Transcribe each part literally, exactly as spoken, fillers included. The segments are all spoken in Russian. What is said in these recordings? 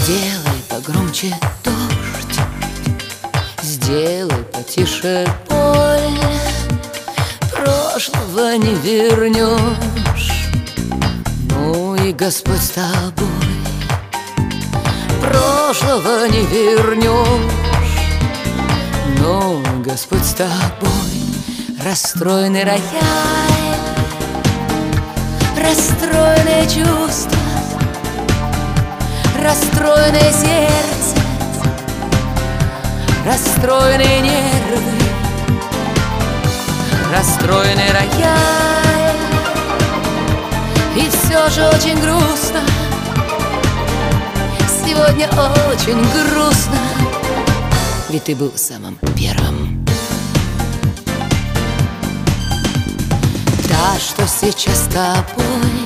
Сделай погромче дождь, сделай потише боль. Прошлого не вернешь, ну и Господь с тобой. Прошлого не вернешь, ну Господь с тобой. Расстроенный рояль, расстроенное чувство, расстроенное сердце, расстроенные нервы, расстроенный рояль. И все же очень грустно, сегодня очень грустно, ведь ты был самым первым. Та, что сейчас с тобой,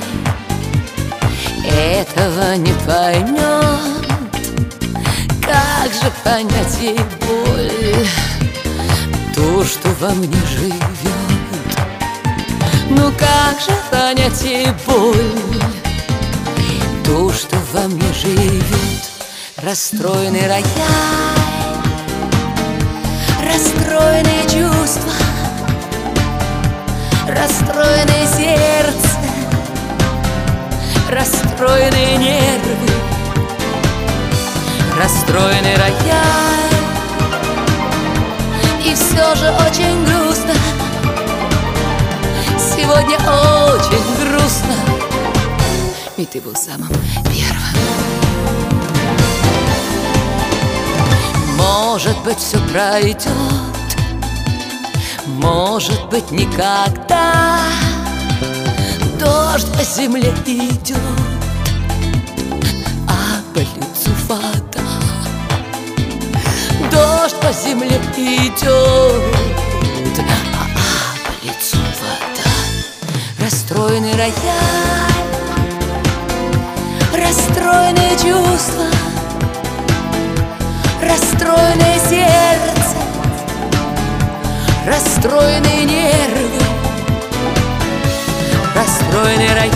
этого не поймет. Как же понять ей боль, ту, что во мне живет? Ну как же понять ей боль, ту, что во мне живет? Расстроенный рояль, расстроенные чувства, расстроенное сердце, расстроенные нервы, расстроенный рояль. И все же очень грустно, сегодня очень грустно, ведь ты был самым первым. Может быть, все пройдет, может быть, никогда. Дождь по земле идет, а по лицу вода. Дождь по земле идет, а, а по лицу вода. Расстроенный рояль, расстроенные чувства, расстроенное сердце, расстроенные нервы, расстроенный рояль.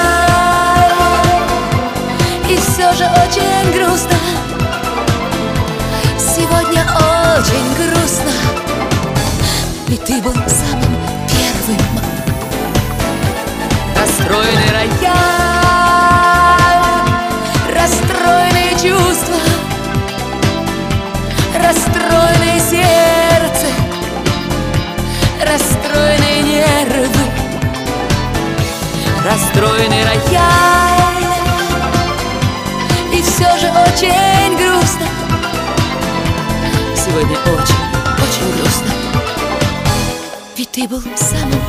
И все же очень грустно, сегодня очень грустно, ведь ты был самым первым. Расстроенный рояль, расстроенные чувства, расстроенное сердце, расстроенные нервы, расстроенный рояль. И все же очень грустно, сегодня очень, очень грустно, ведь ты был самым